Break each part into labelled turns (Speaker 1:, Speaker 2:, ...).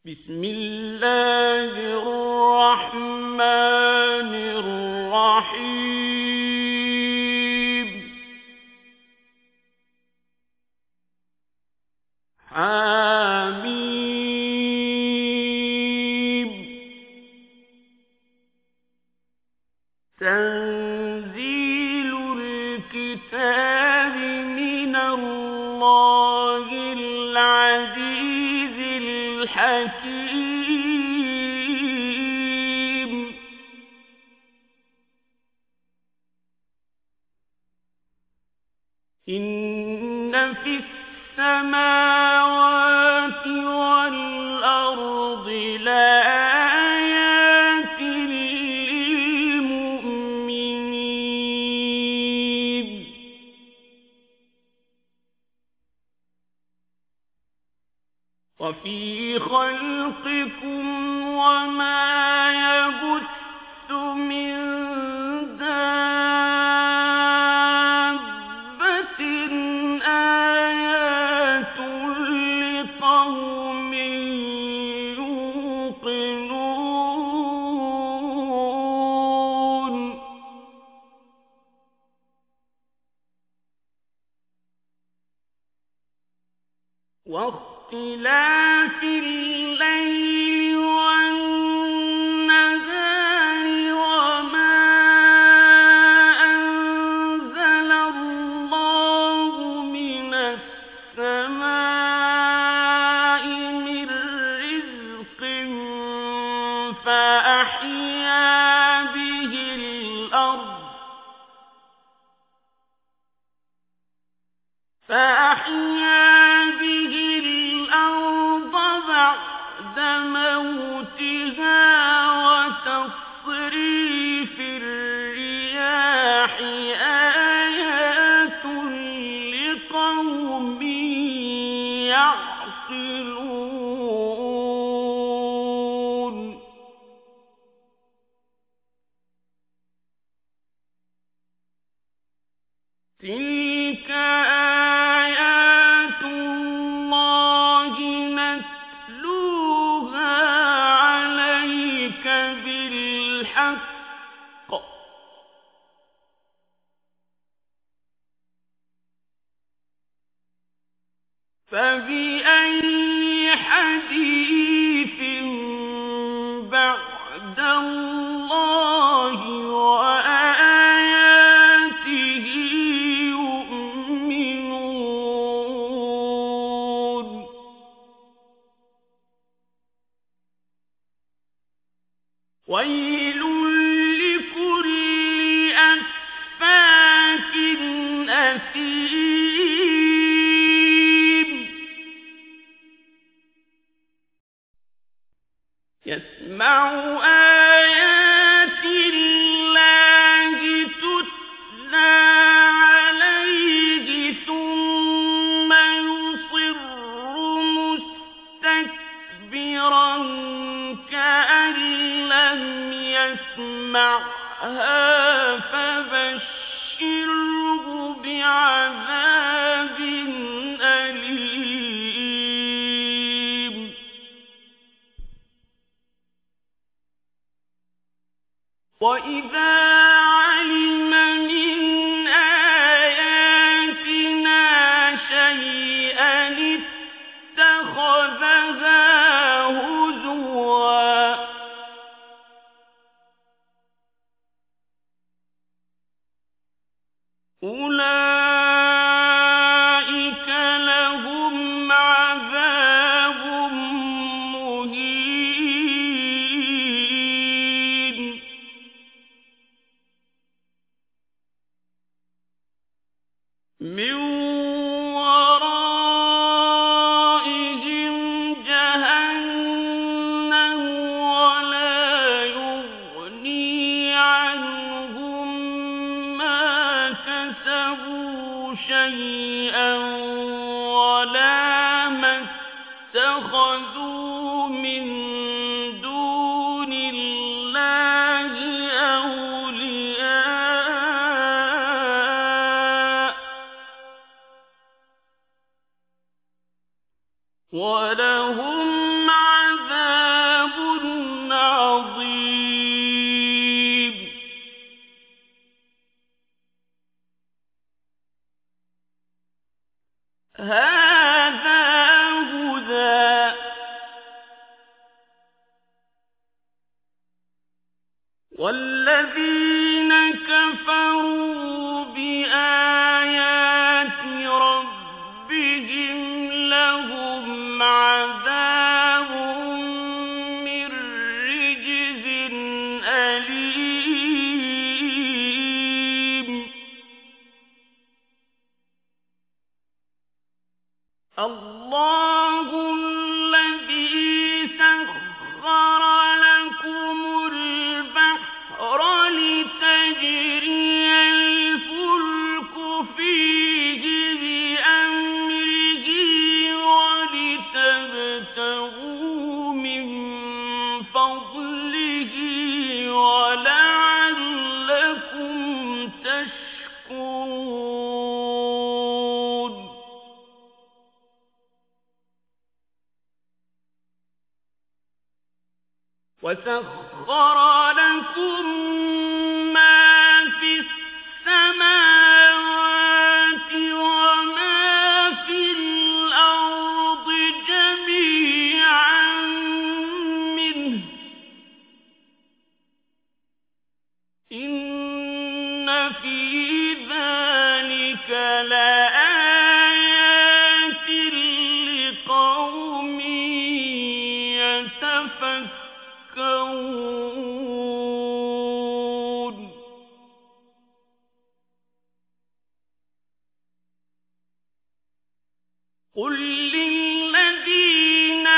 Speaker 1: بسم الله الرحمن الرحيم حميم تنزيل الكتاب من الله العزيز الحكيم إن في السماوات والأرض لآيات للمؤمنين وفي خلقكم وما يبث من دابة آيات لقوم يوقنون واختلاف الليل والنهار وما أنزل الله من السماء من رزق فأحيا به الأرض بعد موتها وتصريف الرياح آيات لقوم يعقلون تلك آيات الله نتلوها عليك بالحق فبأي حديث بعد الله وآياته يؤمنون ويل لكل أفاك أثيم يسمع آيات الله تتلى عليه ثم يصر مستكبرا كأن لم يسمعها فبشره بعذاب أليم وإذا علم من آياتنا شيئا اتخذها هزوا أولئك لهم عذاب مهين والذين كفروا بآيات ربهم لهم عذاب من رجز أليم الله الذي سخر لكم البحر لتجري الفلك فيه بأمره ولتبتغوا من فضله ولعلكم تشكرون وسخر لكم ما في السماوات وما في الأرض جميعا منه إن في ذلك لآيات لقوم يتفكرون قل للذين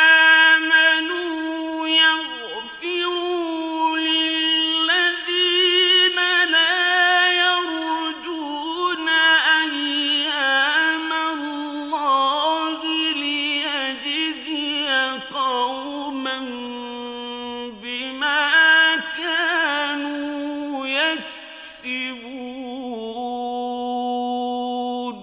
Speaker 1: آمنوا يغفروا للذين لا يرجون أيام الله ليجزي قوما بما كانوا يكسبون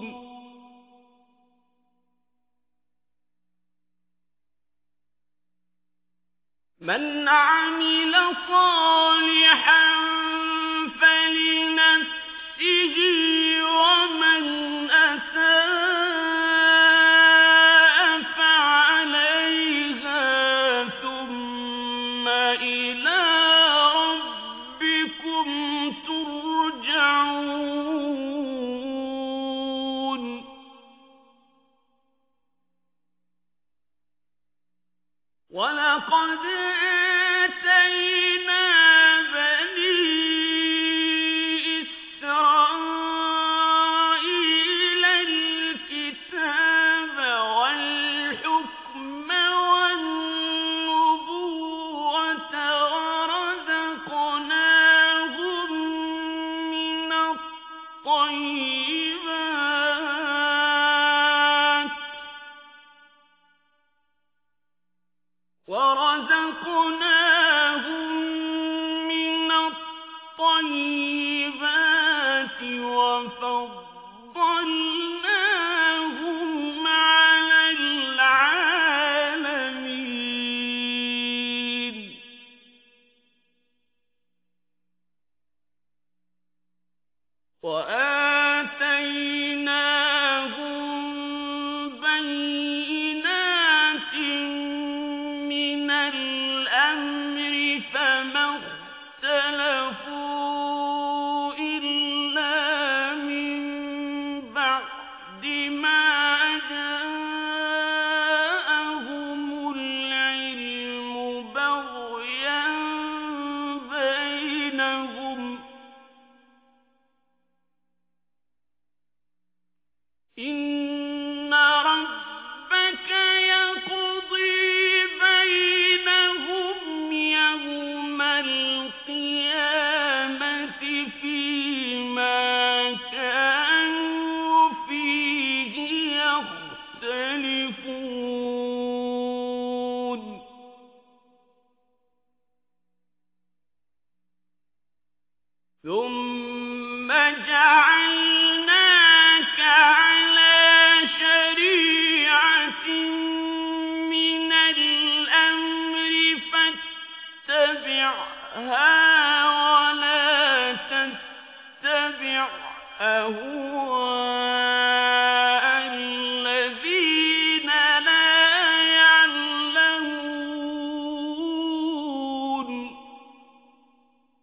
Speaker 1: من عمل صالحا فلنفسه ومن أساء فعليها ثم إلى ربكم ترجعون ولقد آتينا بني إسرائيل الكتاب والحكم والنبوة ورزقناهم من الطيبات وفضلناهم على العالمين وآتيناهم بينات من الأمر فما اختلفوا إلا من بعد ما جاءهم العلم بغيا بينهم إن ربك يقضي بينهم يوم القيامة فيما كانوا فيه يختلفون ثم جعلناك على شريعة من الأمر فاتبعها ولا تتبع أهواء الذين لا يعلمون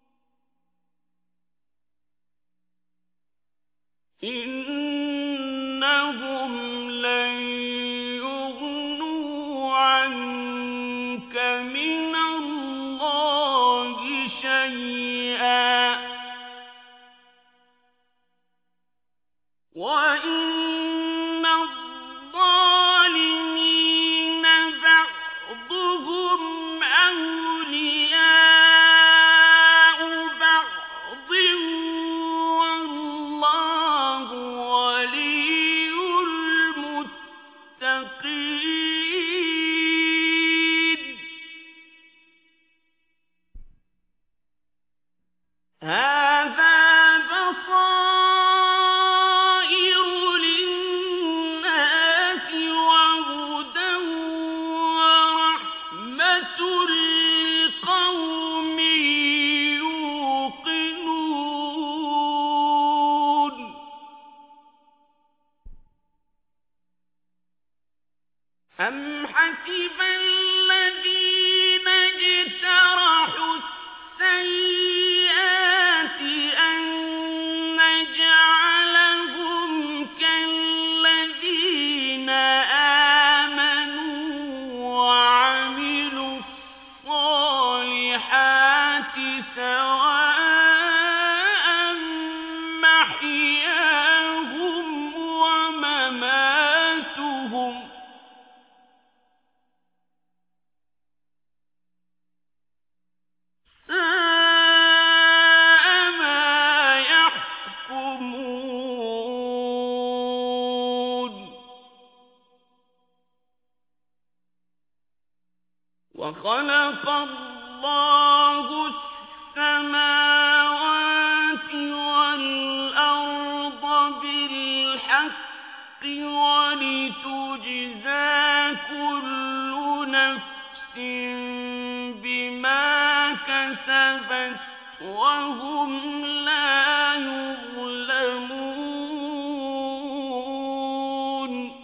Speaker 1: وخلق الله السماوات والأرض بالحق ولتجزى كل نفس بما كسبت وهم لا يظلمون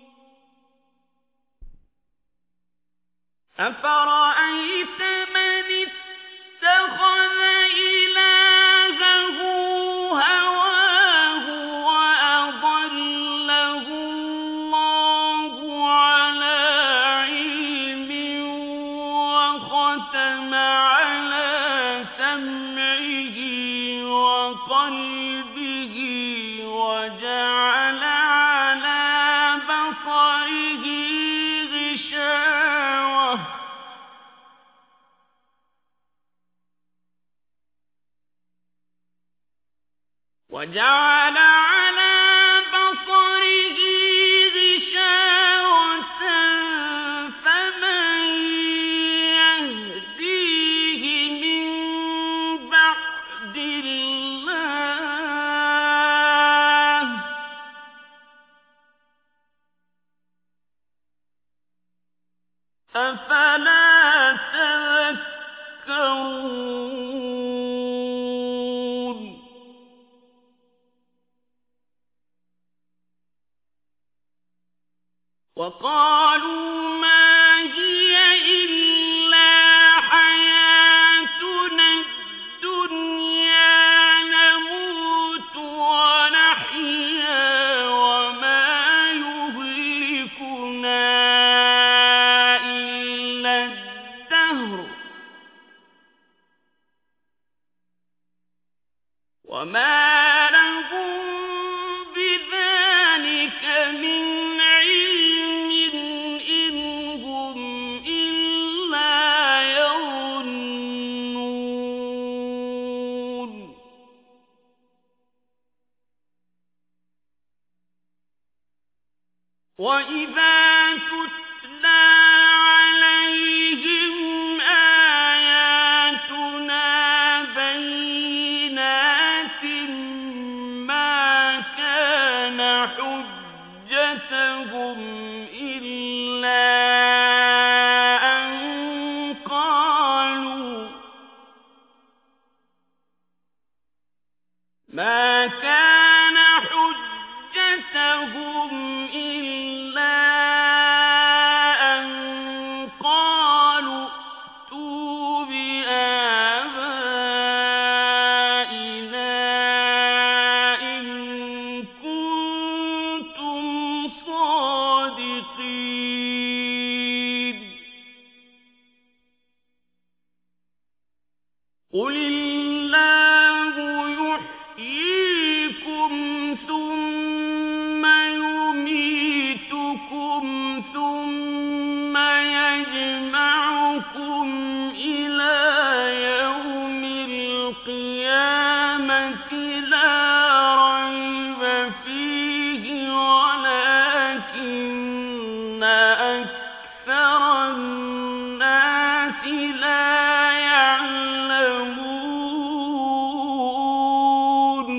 Speaker 1: أفرأيت من اتخذ إلهه هواه وأضله الله على علم وختم على سمعه وقلبه وجعل على بصره غشاوة فمن يهديه من بعد الله أفلا تذكرون وقالوا ما هي إلا حياتنا الدنيا نموت ونحيا وما يهلكنا إلا الدهر وما لهم بذلك من علم إن هم إلا يظنون وإذا تتلى عليهم آياتنا بينات ما كان حجتهم إلا أن قالوا ائتوا بآبائنا إن كنتم صادقين قل الله يحييكم ثم يميتكم ثم يجمعكم إلى يوم القيامة لا ريب فيه ولكن أكثر الناس لا يعلمون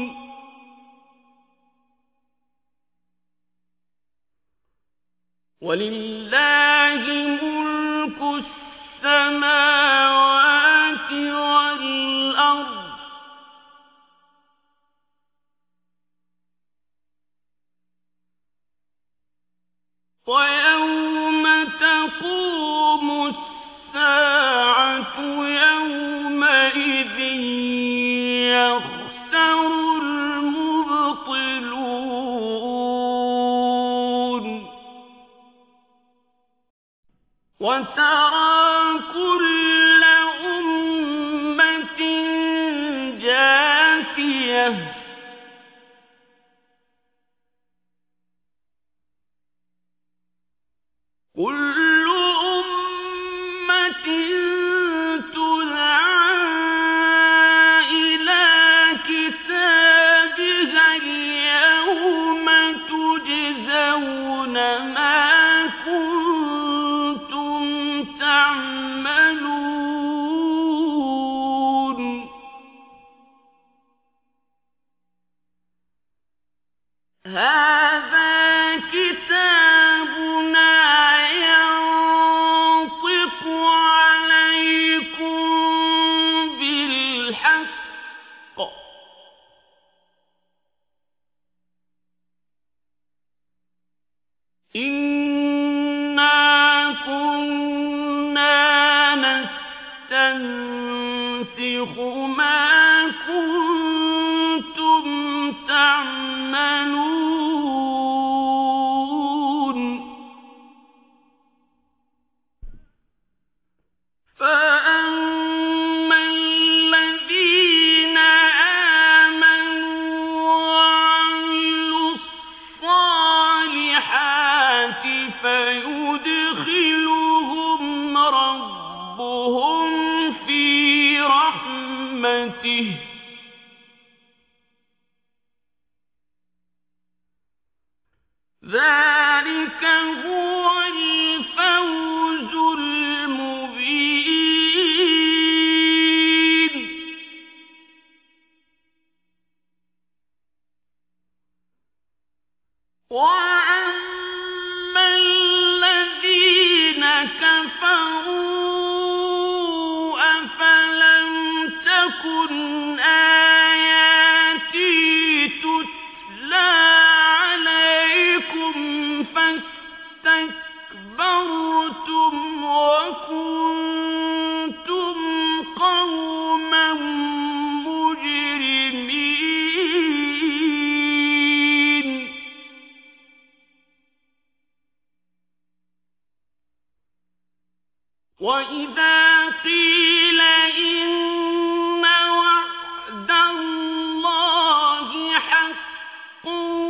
Speaker 1: ولله ملك السماوات والأرض ويوم تقوم الساعة يومئذ يخسر المبطلون وترى كل أمة جاثية كل أمة تدعى إلى كتابها اليوم تجزون ما كنتم تعملون تَنسِخُ مَا كُنتُمْ تَعْمَلُونَ فَأَمَّا الَّذِينَ آمَنُوا وَعَمِلُوا الصَّالِحَاتِ فَيُدْخِلُهُمْ رَبُّهُمْ فِي رَحْمَتِهِ ذَلِكَ هُوَ الْفَوْزُ الْمُبِينُ وَأَمَّا الَّذِينَ كَفَرُوا أَفَلَمْ تَكُنْ آيَاتِي تُتْلَىٰ عَلَيْكُمْ فَاسْتَكْبَرْتُمْ وَكُنتُمْ قَوْمًا مُجْرِمِينَ وَإِذَا قِيلَ إِنَّ وَعْدَ اللَّهِ حَقٌّ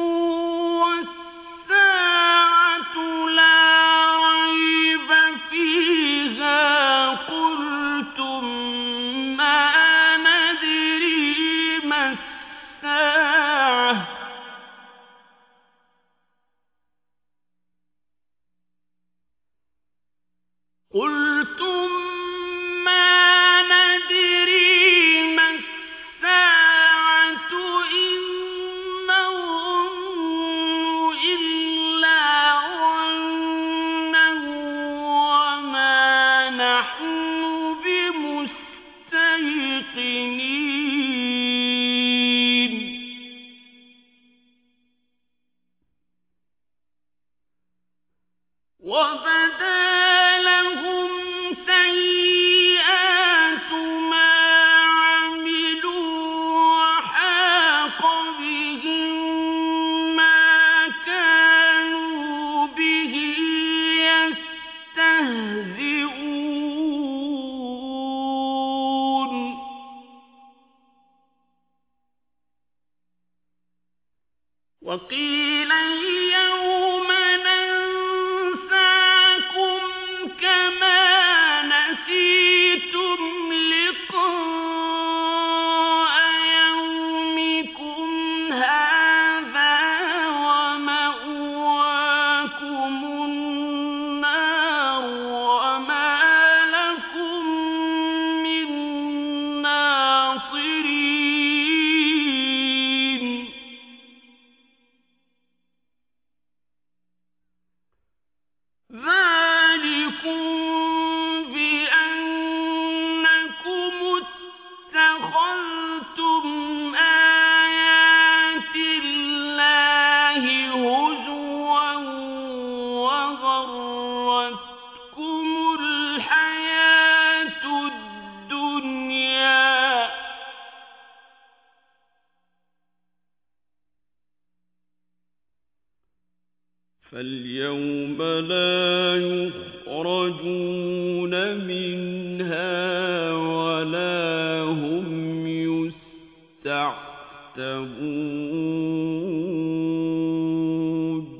Speaker 1: وَالسَّاعَةُ لَا رَيْبَ فِيهَا قُلْتُم مَّا نَدْرِي مَا السَّاعَةُ إِن نَّظُنُّ إِلَّا ظَنًّا وَمَا نَحْنُ بِمُسْتَيْقِنِينَ وَبَدَا لَهُمْ سَيِّئَاتُ مَا عَمِلُوا وَحَاقَ بِهِم مَّا كَانُوا بِهِ يَسْتَهْزِئُونَ وَقِيلَ الْيَوْمَ نَنسَاكُمْ كَمَا نَسِيتُمْ لِقَاءَ يَوْمِكُمْ هَٰذَا وَمَأْوَاكُمُ النَّارُ وَمَا لَكُم مِّن نَّاصِرِينَ ذَٰلِكُم بِأَنَّكُمُ اتَّخَذْتُمْ آيَاتِ اللَّهِ هُزُوًا وَغَرَّتْكُمُ الْحَيَاةُ الدُّنْيَا فَالْيَوْمَ لَا يُخْرَجُونَ مِنْهَا وَلَا هُمْ يُسْتَعْتَبُونَ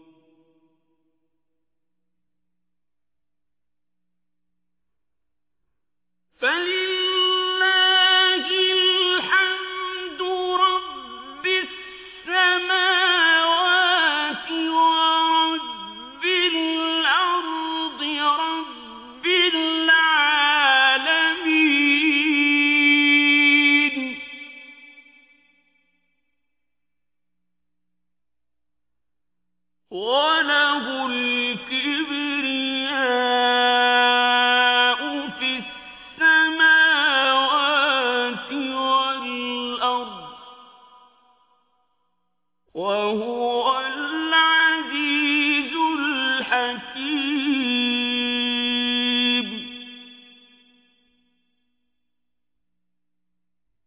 Speaker 1: فَلِلَّهِ الْحَمْدُ رَبِّ السَّمَاوَاتِ وَرَبِّ الْأَرْضِ رَبِّ الْعَالَمِينَ وَلَهُ الْكِبْرِيَاءُ فِي السَّمَاوَاتِ وَالْأَرْضِ وَهُوَ